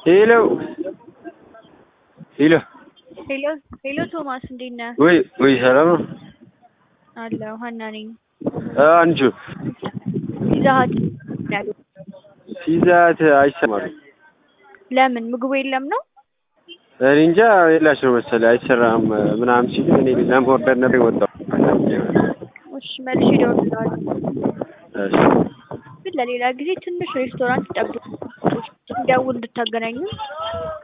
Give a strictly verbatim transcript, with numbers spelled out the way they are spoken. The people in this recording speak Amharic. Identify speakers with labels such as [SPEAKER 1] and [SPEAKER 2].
[SPEAKER 1] Hello. Hello.
[SPEAKER 2] Hello, hello ቶማስ እንዴት ነህ?
[SPEAKER 1] ወይ ወይ ሰላም ነው?
[SPEAKER 2] አለሁ ሀና ነኝ።
[SPEAKER 1] አንቺ
[SPEAKER 2] ፒዛሀት
[SPEAKER 1] ፒዛት አይሰማም።
[SPEAKER 2] ለምን ምግቡ የለም ነው?
[SPEAKER 1] እኔ እንጃ የላቸው መሰለኝ አይሰራም ምናምን ሲል እኔ ለምኦርደር ነበር የወጣው።
[SPEAKER 2] እሺ መልሼ እደውልልሃለሁ።
[SPEAKER 1] እሺ
[SPEAKER 2] ግን ለሌላ ጊዜ ትንሽ ሬስቶራንት ጠብቁ፣ ደውል እንድታገናኙ።